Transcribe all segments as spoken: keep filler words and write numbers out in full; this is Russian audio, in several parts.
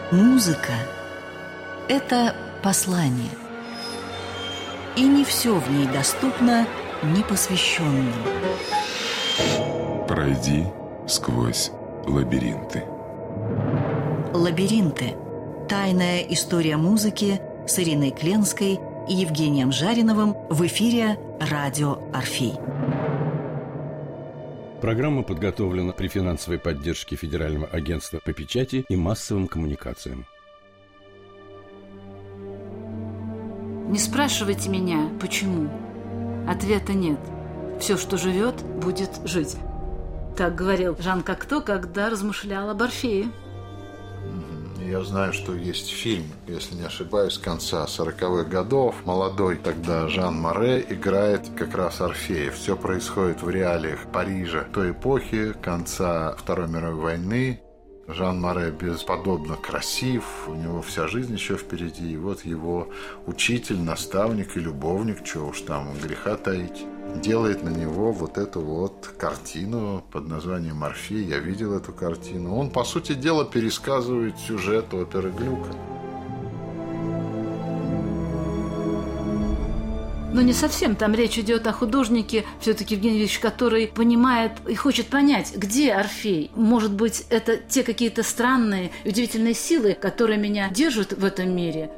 Музыка – это послание. И не все в ней доступно непосвященным. Пройди сквозь лабиринты. Лабиринты. Тайная история музыки с Ириной Кленской и Евгением Жариновым в эфире «Радио Орфей». Программа подготовлена при финансовой поддержке Федерального агентства по печати и массовым коммуникациям. Не спрашивайте меня, почему. Ответа нет. Все, что живет, будет жить. Так говорил Жан Кокто, когда размышлял об Орфее. Я знаю, что есть фильм, если не ошибаюсь, конца сороковых годов. Молодой тогда Жан Море играет как раз Орфея. Все происходит в реалиях Парижа той эпохи, конца Второй мировой войны. Жан Море бесподобно красив, у него вся жизнь еще впереди. И вот его учитель, наставник и любовник, чего уж там греха таить, делает на него вот эту вот картину под названием «Орфей». Я видел эту картину. Он, по сути дела, пересказывает сюжет оперы Глюка. Но не совсем. Там речь идет о художнике, все-таки Евгений Ильич, который понимает и хочет понять, где Орфей. Может быть, это те какие-то странные, удивительные силы, которые меня держат в этом мире.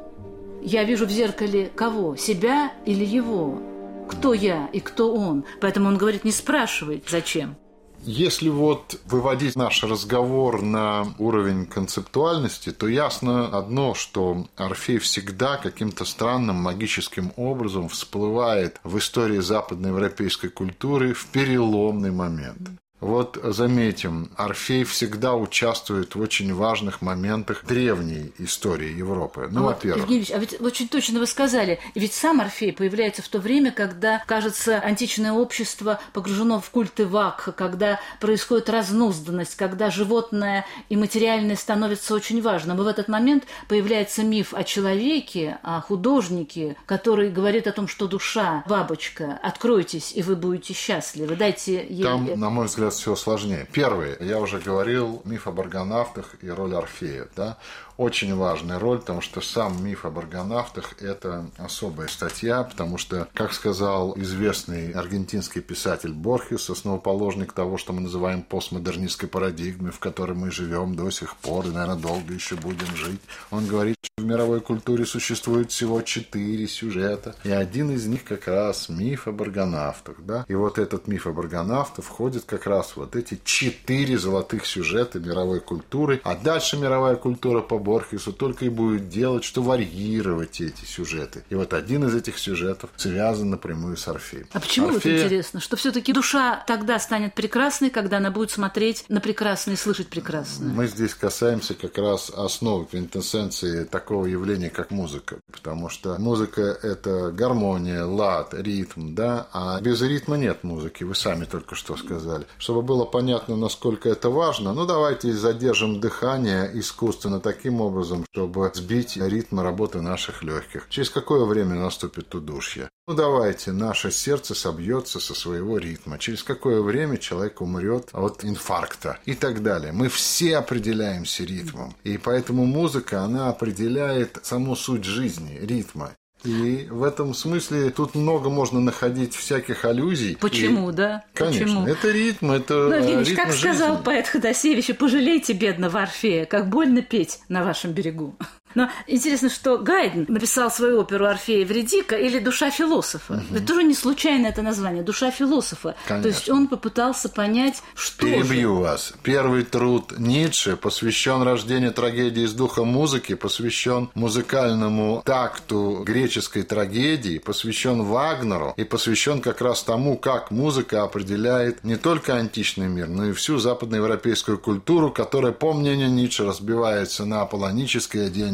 Я вижу в зеркале кого? Себя или его? Кто я и кто он? Поэтому он говорит, не спрашивай, зачем. Если вот выводить наш разговор на уровень концептуальности, то ясно одно, что Орфей всегда каким-то странным магическим образом всплывает в истории западноевропейской культуры в переломный момент. Вот заметим, Орфей всегда участвует в очень важных моментах древней истории Европы. Ну, вот, во-первых. Евгений Ильич, а ведь очень точно вы сказали, ведь сам Орфей появляется в то время, когда, кажется, античное общество погружено в культы вакха, когда происходит разнузданность, когда животное и материальное становится очень важным. И в этот момент появляется миф о человеке, о художнике, который говорит о том, что душа, бабочка, откройтесь, и вы будете счастливы. Дайте ей... Там, на мой взгляд, все сложнее. Первый, я уже говорил, миф об аргонавтах и роль Орфея. Да? Очень важная роль, потому что сам миф об аргонавтах – это особая статья, потому что, как сказал известный аргентинский писатель Борхес, основоположник того, что мы называем постмодернистской парадигмой, в которой мы живем до сих пор и, наверное, долго еще будем жить, он говорит, что в мировой культуре существует всего четыре сюжета, и один из них как раз миф об аргонавтах. Да? И вот этот миф об аргонавтах входит как раз вот эти четыре золотых сюжета мировой культуры, а дальше мировая культура по Борхесу только и будет делать, что варьировать эти сюжеты. И вот один из этих сюжетов связан напрямую с Орфеем. А почему Орфея... вот интересно, что все-таки душа тогда станет прекрасной, когда она будет смотреть на прекрасное и слышать прекрасное? Мы здесь касаемся как раз основы, квинтэссенции такого явления, как музыка. Потому что музыка – это гармония, лад, ритм, да? А без ритма нет музыки, вы сами только что сказали. Чтобы было понятно, насколько это важно, ну давайте задержим дыхание искусственно таким образом, чтобы сбить ритм работы наших легких. Через какое время наступит удушье? Ну давайте, наше сердце собьется со своего ритма. Через какое время человек умрет от инфаркта и так далее. Мы все определяемся ритмом. И поэтому музыка, она определяет саму суть жизни, ритма. И в этом смысле тут много можно находить всяких аллюзий. Почему, и... да? Конечно, Почему? Это ритм, это ну, Евгений, ритм как жизни. Сказал поэт Ходосевич, пожалейте бедного Орфея, как больно петь на вашем берегу. Но интересно, что Гайден написал свою оперу «Орфей и Эвридика» или «Душа философа». Угу. Это тоже не случайно это название «Душа философа». Конечно. То есть он попытался понять, что Перебью же... вас. Первый труд Ницше посвящен рождению трагедии из духа музыки, посвящен музыкальному такту греческой трагедии, посвящен Вагнеру и посвящен как раз тому, как музыка определяет не только античный мир, но и всю западноевропейскую культуру, которая, по мнению Ницше, разбивается на аполлоническое и дионисическое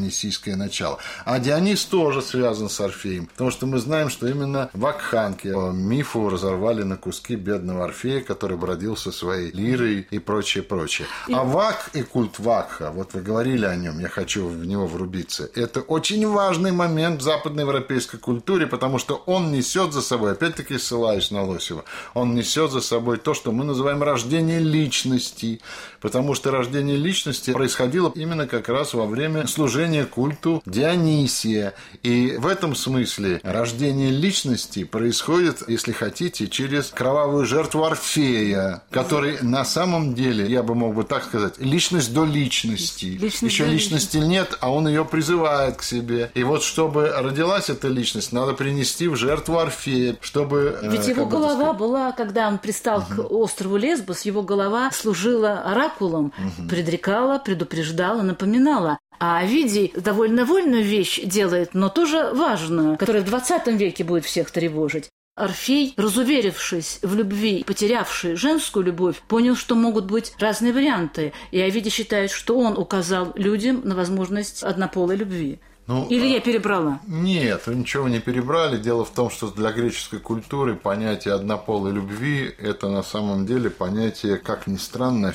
дионисийское начало. А Дионис тоже связан с Орфеем, потому что мы знаем, что именно вакханки по мифу разорвали на куски бедного Орфея, который бродил со своей лирой и прочее, прочее. А Вакх и культ Вакха, вот вы говорили о нем, я хочу в него врубиться, это очень важный момент в западноевропейской культуре, потому что он несет за собой, опять-таки ссылаюсь на Лосева, он несет за собой то, что мы называем рождение личности, потому что рождение личности происходило именно как раз во время служения культу Дионисия. И в этом смысле рождение личности происходит, если хотите, через кровавую жертву Орфея, который на самом деле, я бы мог бы так сказать, личность до личности. Личность Еще до личности нет, а он ее призывает к себе. И вот чтобы родилась эта личность, надо принести в жертву Орфея, чтобы... Ведь его голова была, когда он пристал угу. к острову Лесбос, его голова служила оракулом, угу. предрекала, предупреждала, напоминала. А Овидий довольно вольную вещь делает, но тоже важную, которая в двадцатом веке будет всех тревожить. Орфей, разуверившись в любви, потерявший женскую любовь, понял, что могут быть разные варианты. И Овидий считает, что он указал людям на возможность однополой любви. Ну, Или я перебрала? Нет, вы ничего не перебрали. Дело в том, что для греческой культуры понятие однополой любви – это на самом деле понятие, как ни странно,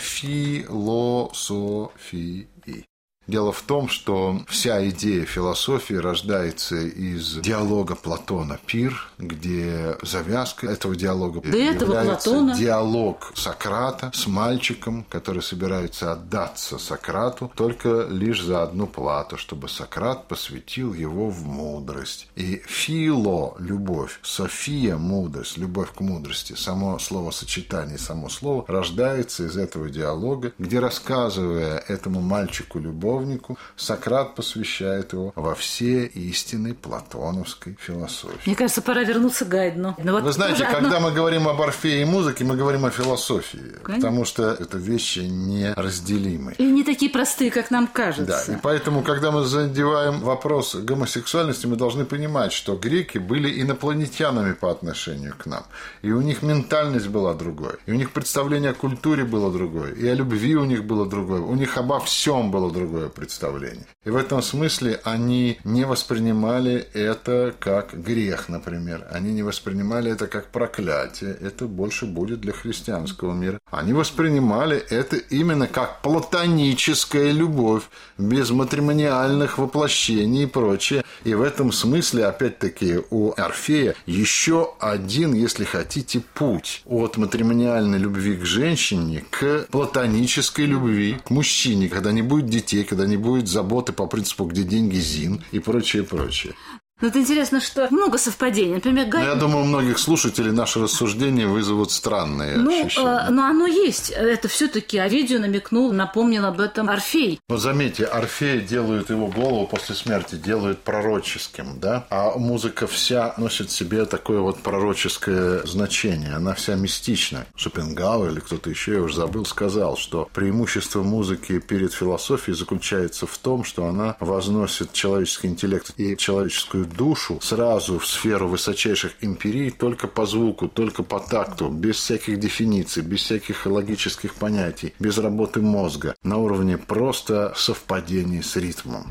философии. Дело в том, что вся идея философии рождается из диалога Платона «Пир», где завязка этого диалога До этого является Платона... диалог Сократа с мальчиком, который собирается отдаться Сократу только лишь за одну плату, чтобы Сократ посвятил его в мудрость. И фило – любовь, софия – мудрость, любовь к мудрости. Само словосочетание, само слово рождается из этого диалога, где, рассказывая этому мальчику любовь, Сократ посвящает его во все истины платоновской философии. Мне кажется, пора вернуться к Гайдну. Вот Вы знаете, когда одно... мы говорим об Орфее и музыке, мы говорим о философии, Конечно. Потому что это вещи неразделимые. И не такие простые, как нам кажется. Да, и поэтому, когда мы задеваем вопрос гомосексуальности, мы должны понимать, что греки были инопланетянами по отношению к нам. И у них ментальность была другой, и у них представление о культуре было другое, и о любви у них было другое, у них обо всем было другое представление. И в этом смысле они не воспринимали это как грех, например. Они не воспринимали это как проклятие. Это больше будет для христианского мира. Они воспринимали это именно как платоническая любовь, без матримониальных воплощений и прочее. И в этом смысле, опять-таки, у Орфея еще один, если хотите, путь от матримониальной любви к женщине к платонической любви к мужчине, когда не будет детей, когда не будет заботы по принципу «где деньги, Зин» и прочее, прочее. Ну, это интересно, что много совпадений. Например, Гайд... Я думаю, у многих слушателей наши рассуждения вызовут странные ну, ощущения. Э, но оно есть. Это все-таки Овидию намекнул, напомнил об этом Орфей. Но заметьте, Орфея делают его голову после смерти, делают пророческим, да? А музыка вся носит в себе такое вот пророческое значение. Она вся мистична. Шопенгауэр или кто-то еще, я уже забыл, сказал, что преимущество музыки перед философией заключается в том, что она возносит человеческий интеллект и человеческую душу сразу в сферу высочайших империй только по звуку, только по такту, без всяких дефиниций, без всяких логических понятий, без работы мозга, на уровне просто совпадений с ритмом.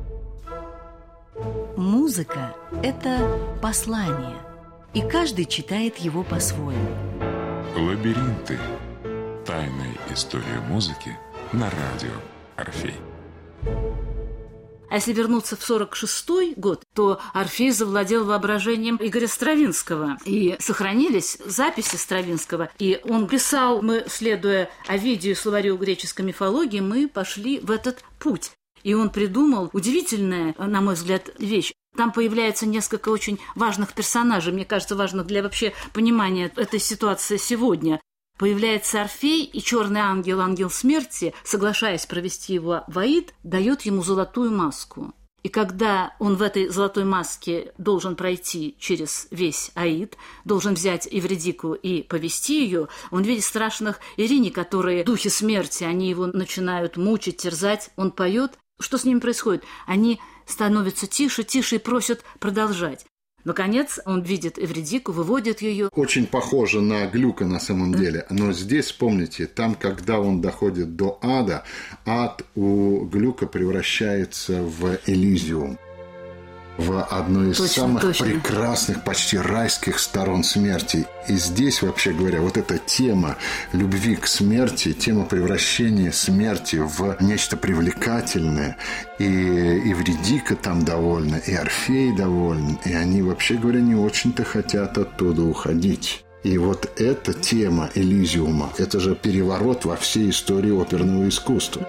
Музыка – это послание, и каждый читает его по-своему. Лабиринты. Тайная история музыки на радио Орфей. А если вернуться в сорок шестой год, то Орфей завладел воображением Игоря Стравинского. И сохранились записи Стравинского. И он писал, мы, следуя Овидию, словарю греческой мифологии, мы пошли в этот путь. И он придумал удивительная, на мой взгляд, вещь. Там появляется несколько очень важных персонажей, мне кажется, важных для вообще понимания этой ситуации сегодня. Появляется Орфей, и черный ангел, ангел смерти, соглашаясь провести его в Аид, дает ему золотую маску. И когда он в этой золотой маске должен пройти через весь Аид, должен взять Эвридику и повести ее, он видит страшных Ирини, которые духи смерти, они его начинают мучить, терзать, он поет. Что с ними происходит? Они становятся тише, тише и просят продолжать. Наконец он видит Эвридику, выводит ее. Очень похоже на Глюка на самом деле. Но здесь, помните, там, когда он доходит до ада, ад у Глюка превращается в Элизиум. В одну из точно, самых точно. прекрасных, почти райских сторон смерти. И здесь, вообще говоря, вот эта тема любви к смерти, тема превращения смерти в нечто привлекательное. И Эвридика там довольна, и Орфей доволен. И они, вообще говоря, не очень-то хотят оттуда уходить. И вот эта тема Элизиума, это же переворот во всей истории оперного искусства.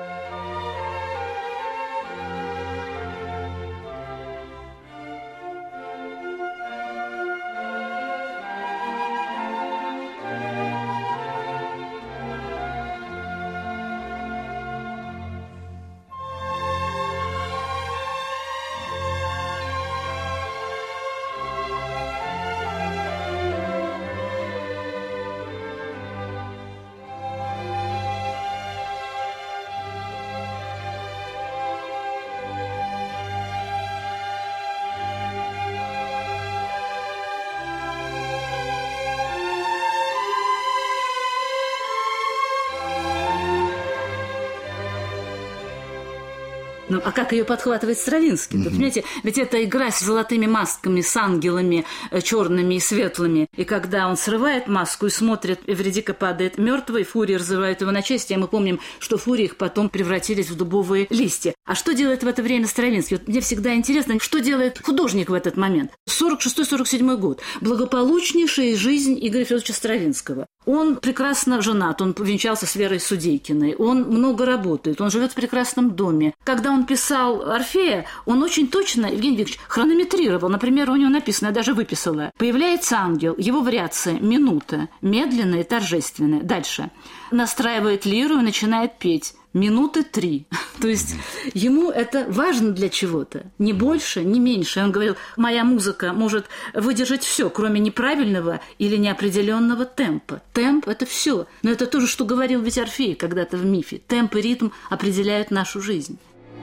Ну, а как ее подхватывает Стравинский? Mm-hmm. Вы понимаете, ведь это игра с золотыми масками, с ангелами черными и светлыми. И когда он срывает маску и смотрит, Эвридика падает мертвой, фурии разрывают его на части, а мы помним, что фурии их потом превратились в дубовые листья. А что делает в это время Стравинский? Вот мне всегда интересно, что делает художник в этот момент? сорок шестой сорок седьмой год. Благополучнейшая жизнь Игоря Федоровича Стравинского. Он прекрасно женат, он венчался с Верой Судейкиной, он много работает, он живет в прекрасном доме. Когда он писал Орфея, он очень точно, Евгений Викторович, хронометрировал. Например, у него написано, я даже выписала. Появляется ангел, его вариация минута, медленная и торжественная. Дальше. Настраивает лиру и начинает петь. Минуты три. То есть ему это важно для чего-то. Не больше, не меньше. Он говорил, моя музыка может выдержать все, кроме неправильного или неопределенного темпа. Темп – это все. Но это то же, что говорил ведь Орфей когда-то в мифе. Темп и ритм определяют нашу жизнь.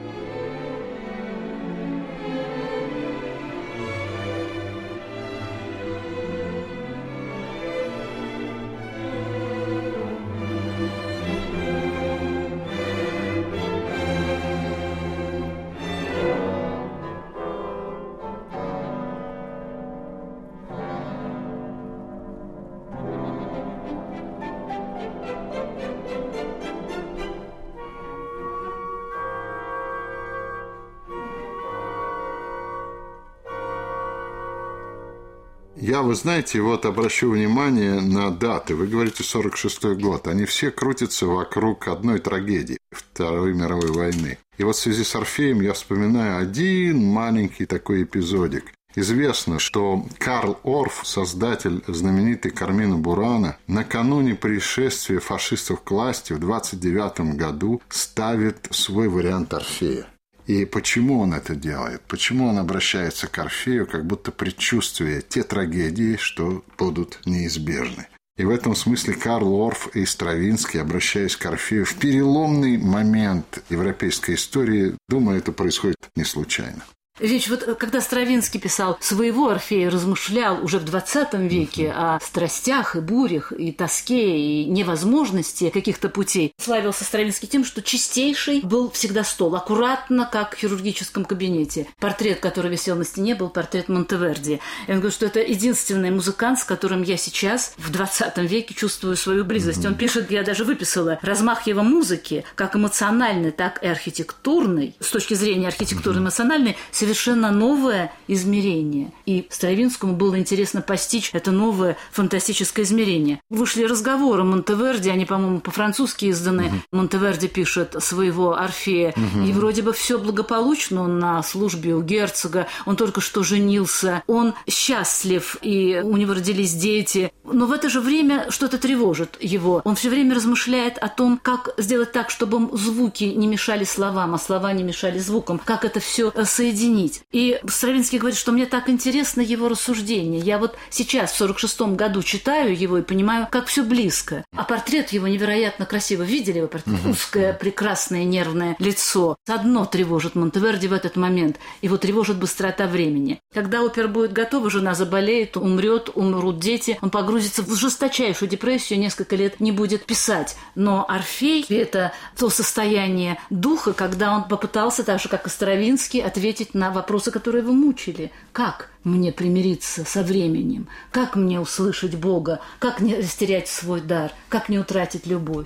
Я, вы знаете, вот обращу внимание на даты. Вы говорите сорок шестой год. Они все крутятся вокруг одной трагедии – Второй мировой войны. И вот в связи с Орфеем я вспоминаю один маленький такой эпизодик. Известно, что Карл Орф, создатель знаменитой Кармина Бурана, накануне пришествия фашистов к власти в двадцать девятом году ставит свой вариант Орфея. И почему он это делает? Почему он обращается к Орфею, как будто предчувствуя те трагедии, что будут неизбежны? И в этом смысле Карл Орф и Стравинский, обращаясь к Орфею в переломный момент европейской истории, думаю, это происходит не случайно. Речь, вот когда Стравинский писал своего Орфея, размышлял уже в двадцатом веке uh-huh. о страстях и бурях, и тоске, и невозможности каких-то путей. Славился Стравинский тем, что чистейший был всегда стол, аккуратно, как в хирургическом кабинете. Портрет, который висел на стене, был портрет Монтеверди. И он говорит, что это единственный музыкант, с которым я сейчас в двадцатом веке чувствую свою близость. Uh-huh. Он пишет, я даже выписала, размах его музыки, как эмоциональный, так и архитектурный, с точки зрения архитектуры эмоциональной, совершенно новое измерение. И Стравинскому было интересно постичь это новое фантастическое измерение. Вышли разговоры Монтеверди, они, по-моему, по-французски изданы. Uh-huh. Монтеверди пишет своего Орфея, uh-huh. и вроде бы все благополучно, он на службе у герцога, он только что женился, он счастлив, и у него родились дети. Но в это же время что-то тревожит его. Он все время размышляет о том, как сделать так, чтобы звуки не мешали словам, а слова не мешали звукам, как это все соединить. оценить. И Стравинский говорит, что мне так интересно его рассуждение. Я вот сейчас, в сорок шестом году, читаю его и понимаю, как все близко. А портрет его невероятно красиво. Видели вы портрет? Угу. Узкое, прекрасное, нервное лицо. Одно тревожит Монтеверди в этот момент. Его тревожит быстрота времени. Когда опера будет готова, жена заболеет, умрет, умрут дети, он погрузится в жесточайшую депрессию, несколько лет не будет писать. Но Орфей – это то состояние духа, когда он попытался, так же, как и Стравинский, ответить на вопросы, которые его мучили. Как мне примириться со временем? Как мне услышать Бога? Как не растерять свой дар? Как не утратить любовь?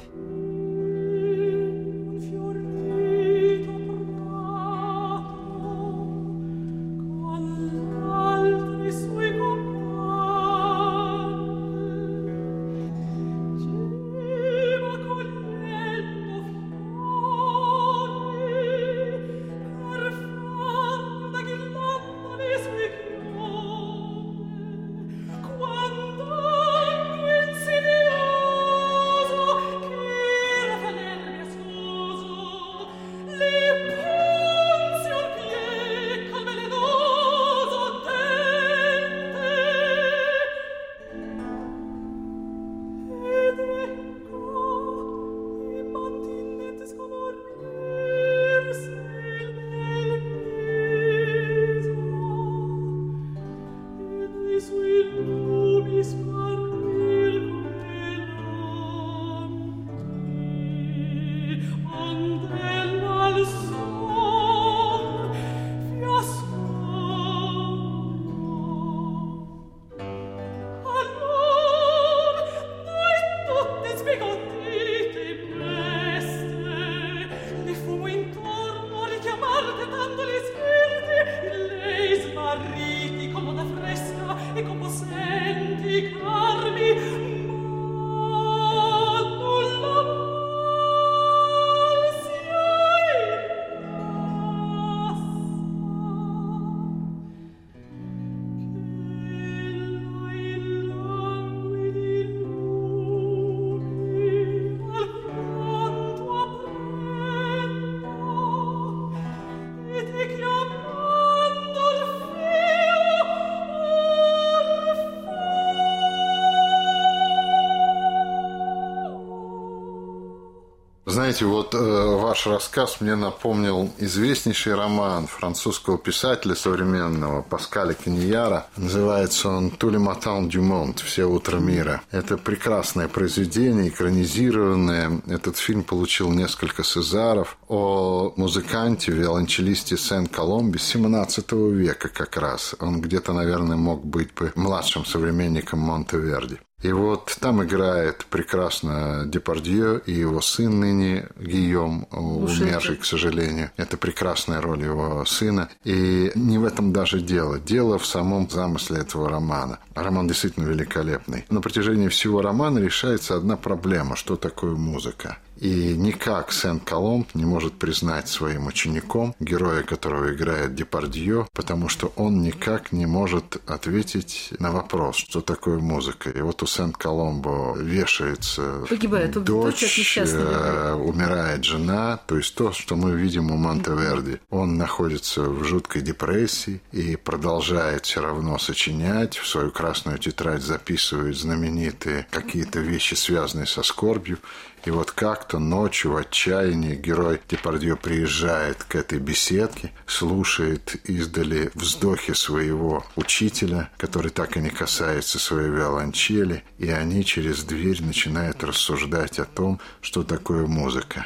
Знаете, вот э, ваш рассказ мне напомнил известнейший роман французского писателя современного Паскаля Каньяра. Называется он «Tous les matins du monde» – «Все утро мира». Это прекрасное произведение, экранизированное. Этот фильм получил несколько сезаров о музыканте, виолончелисте Сен-Коломбе семнадцатого века как раз. Он где-то, наверное, мог быть бы младшим современником Монтеверди. И вот там играет прекрасно Депардье и его сын ныне Гийом, умерший, к сожалению. Это прекрасная роль его сына. И не в этом даже дело. Дело в самом замысле этого романа. Роман действительно великолепный. На протяжении всего романа решается одна проблема. Что такое музыка? И никак Сен-Коломб не может признать своим учеником, героя которого играет Депардье, потому что он никак не может ответить на вопрос, что такое музыка. И вот у Сен-Коломбо вешается Погибает, дочь, э, умирает жена, то есть то, что мы видим у Монтеверди. Он находится в жуткой депрессии и продолжает все равно сочинять, в свою красную тетрадь записывает знаменитые какие-то вещи, связанные со скорбью. И вот как-то ночью в отчаянии герой Депардье приезжает к этой беседке, слушает издали вздохи своего учителя, который так и не касается своей виолончели, и они через дверь начинают рассуждать о том, что такое музыка.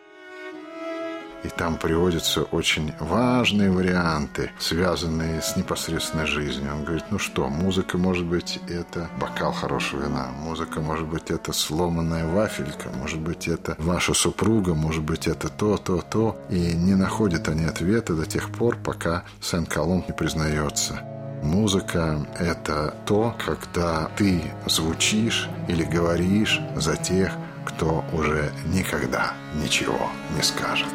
И там приводятся очень важные варианты, связанные с непосредственной жизнью. Он говорит, ну что, музыка, может быть, это бокал хорошего вина, музыка, может быть, это сломанная вафелька, может быть, это ваша супруга, может быть, это то, то, то. И не находят они ответа до тех пор, пока Сен-Коломб не признается. Музыка – это то, когда ты звучишь или говоришь за тех, кто уже никогда ничего не скажет.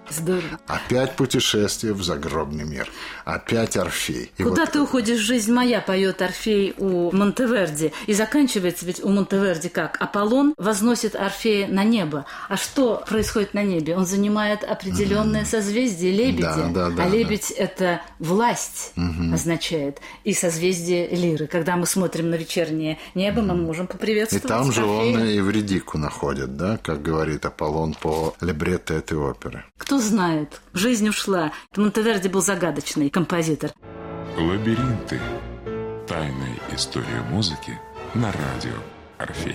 Здорово. Опять путешествие в загробный мир. Опять Орфей. И «Куда вот... ты уходишь, жизнь моя» поет Орфей у Монтеверди. И заканчивается ведь у Монтеверди как? Аполлон возносит Орфея на небо. А что происходит на небе? Он занимает определенное mm-hmm. созвездие лебедя. Да, да, да, а лебедь да. это власть mm-hmm. означает. И созвездие Лиры. Когда мы смотрим на вечернее небо, mm-hmm. мы можем поприветствовать И там же Орфея. он Эвридику находит, да, как говорит Аполлон по либретто этой оперы. Кто знает, жизнь ушла. Монтеверди был загадочный композитор. Лабиринты. Тайная история музыки на радио Орфей.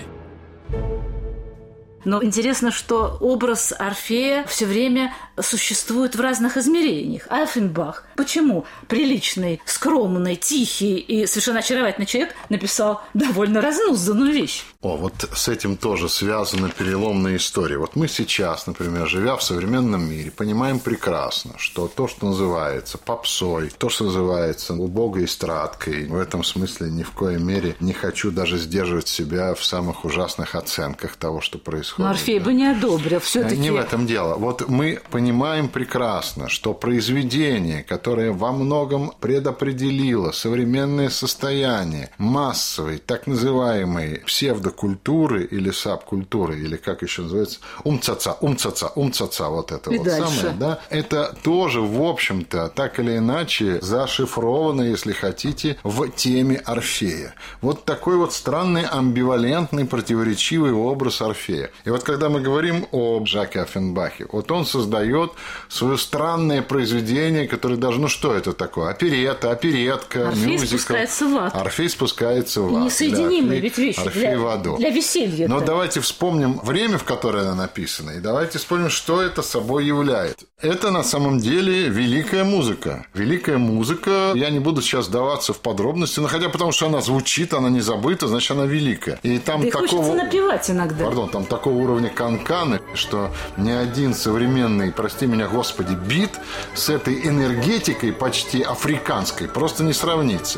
Но интересно, что образ Орфея все время существует в разных измерениях. Оффенбах. Почему приличный, скромный, тихий и совершенно очаровательный человек написал довольно разнузданную вещь? О, вот с этим тоже связана переломная история. Вот мы сейчас, например, живя в современном мире, понимаем прекрасно, что то, что называется попсой, то, что называется убогой эстрадкой, в этом смысле ни в коей мере не хочу даже сдерживать себя в самых ужасных оценках того, что происходит. Но Орфей да. бы не одобрил все-таки. Не в этом дело. Вот мы понимаем прекрасно, что произведение, которое во многом предопределило современное состояние массовой, так называемой псевдокультуры или сабкультуры, или как еще называется, умцаца, умцаца, умцаца, вот это И вот дальше. самое, да, это тоже, в общем-то, так или иначе зашифровано, если хотите, в теме Орфея. Вот такой вот странный, амбивалентный, противоречивый образ Орфея. И вот когда мы говорим о Жаке Оффенбахе, вот он создает свое странное произведение, которое даже, ну что это такое? Оперетта, оперетка, Орфей мюзикл. спускается в ад. Орфей спускается в ад. Несоединимые да, ведь вещи Орфей для, в аду. для веселья. Но давайте вспомним время, в которое она написана, и давайте вспомним, что это собой является. Это на самом деле великая музыка. Великая музыка, я не буду сейчас вдаваться в подробности, но хотя потому, что она звучит, она не забыта, значит, она великая. И там да такого... хочется напевать иногда. Пардон, там такого уровня канканы, что ни один современный, прости меня, Господи, бит с этой энергетикой почти африканской просто не сравнится.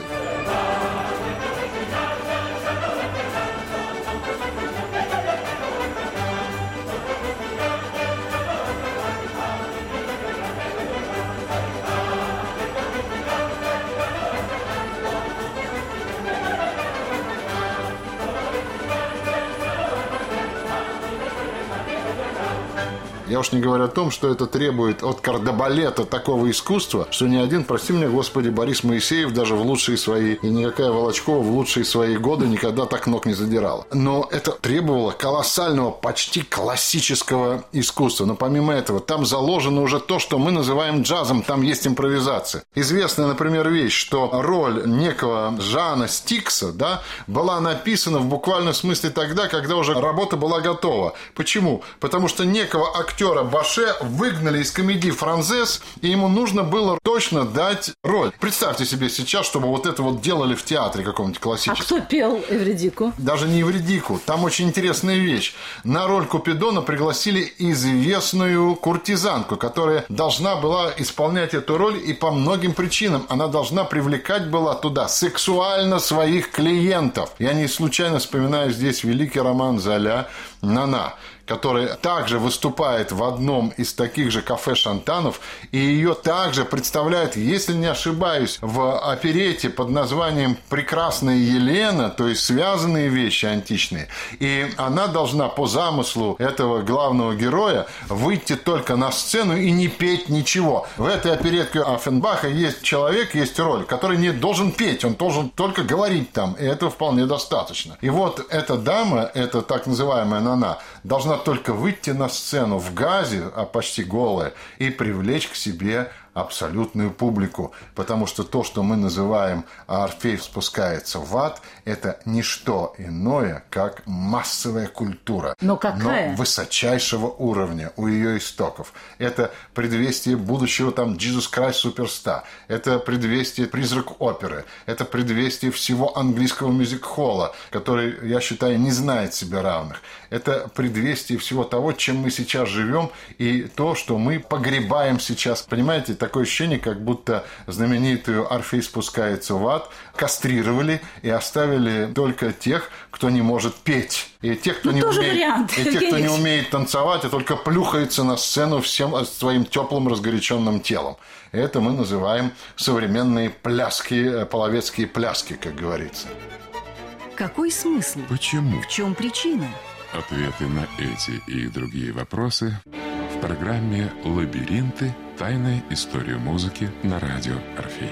Я уж не говорю о том, что это требует от кардебалета такого искусства, что ни один, прости меня, Господи, Борис Моисеев даже в лучшие свои, и никакая Волочкова в лучшие свои годы никогда так ног не задирала. Но это требовало колоссального, почти классического искусства. Но помимо этого, там заложено уже то, что мы называем джазом, там есть импровизация. Известная, например, вещь, что роль некого Жана Стикса, да, была написана в буквальном смысле тогда, когда уже работа была готова. Почему? Потому что некого актера Баше выгнали из комедии «Францез», и ему нужно было точно дать роль. Представьте себе сейчас, чтобы вот это вот делали в театре каком-нибудь классическом. А кто пел Эвридику? Даже не Эвридику. Там очень интересная вещь. На роль Купидона пригласили известную куртизанку, которая должна была исполнять эту роль, и по многим причинам она должна привлекать была туда сексуально своих клиентов. Я не случайно вспоминаю здесь великий роман Золя «Нана», которая также выступает в одном из таких же кафе-шантанов, и ее также представляют, если не ошибаюсь, в оперете под названием «Прекрасная Елена», то есть связанные вещи античные. И она должна по замыслу этого главного героя выйти только на сцену и не петь ничего. В этой оперетке Оффенбаха есть человек, есть роль, который не должен петь, он должен только говорить там, и этого вполне достаточно. И вот эта дама, эта так называемая Нана, должна только выйти на сцену в газе, а почти голая, и привлечь к себе абсолютную публику, потому что то, что мы называем «Орфей спускается в ад», это не что иное, как массовая культура. Но какая? Но высочайшего уровня у ее истоков. Это предвестие будущего там «Jesus Christ Superstar», это предвестие «Призрак оперы», это предвестие всего английского мюзик-холла, который, я считаю, не знает себе равных. Это предвестие всего того, чем мы сейчас живем, и то, что мы погребаем сейчас. Понимаете, такое ощущение, как будто знаменитую «Орфей спускается в ад» кастрировали и оставили только тех, кто не может петь. И тех, кто, ну, не, тоже умеет, вариант, и тех, кто не умеет танцевать, и только плюхается на сцену всем своим теплым разгоряченным телом. Это мы называем современные пляски, половецкие пляски, как говорится. Какой смысл? Почему? В чем причина? Ответы на эти и другие вопросы в программе «Лабиринты. Тайная история музыки» на радио «Орфей».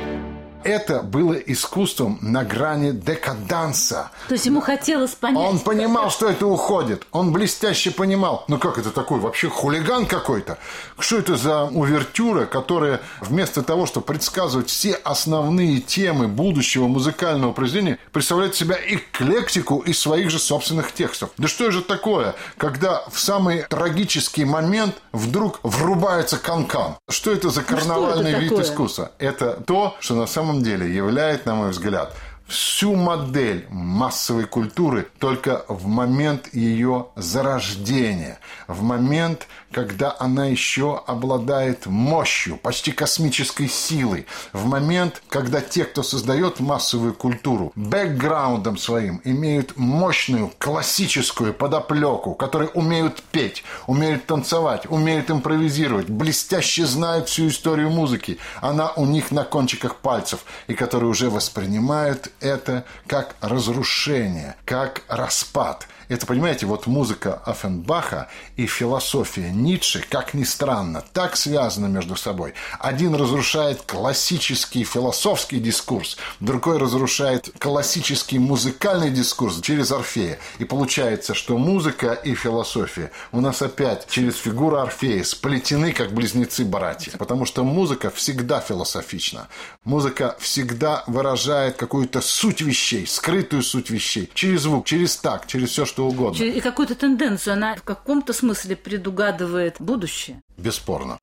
Это было искусством на грани декаданса. То есть ему хотелось понять. Он понимал, что это уходит. Он блестяще понимал. Ну как это такой? Вообще хулиган какой-то. Что это за увертюра, которая вместо того, чтобы предсказывать все основные темы будущего музыкального произведения, представляет себя эклектику из своих же собственных текстов? Да что же такое, когда в самый трагический момент вдруг врубается канкан? Что это за карнавальный ну, это вид такое? искусства? Это то, что на самом деле являет, на мой взгляд, всю модель массовой культуры только в момент ее зарождения, в момент, когда она еще обладает мощью, почти космической силой, в момент, когда те, кто создает массовую культуру, бэкграундом своим имеют мощную классическую подоплеку, которые умеют петь, умеют танцевать, умеют импровизировать, блестяще знают всю историю музыки, она у них на кончиках пальцев, и которые уже воспринимают это как разрушение, как распад. Это, понимаете, вот музыка Оффенбаха и философия Ницше, как ни странно, так связаны между собой. Один разрушает классический философский дискурс, другой разрушает классический музыкальный дискурс через Орфея. И получается, что музыка и философия у нас опять через фигуру Орфея сплетены, как близнецы-братья. Потому что музыка всегда философична. Музыка всегда выражает какую-то суть вещей, скрытую суть вещей. Через звук, через такт, через все, что угодно. И какую-то тенденцию она в каком-то смысле предугадывает будущее. Бесспорно.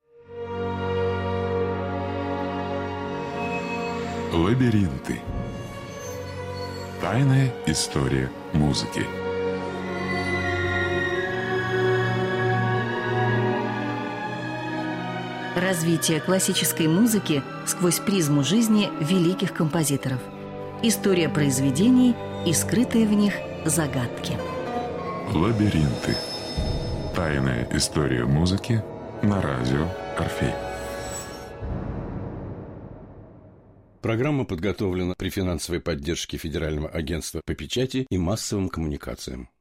Лабиринты. Тайная история музыки. Развитие классической музыки сквозь призму жизни великих композиторов. История произведений и скрытые в них загадки. Лабиринты. Тайная история музыки на радио «Орфей». Программа подготовлена при финансовой поддержке Федерального агентства по печати и массовым коммуникациям.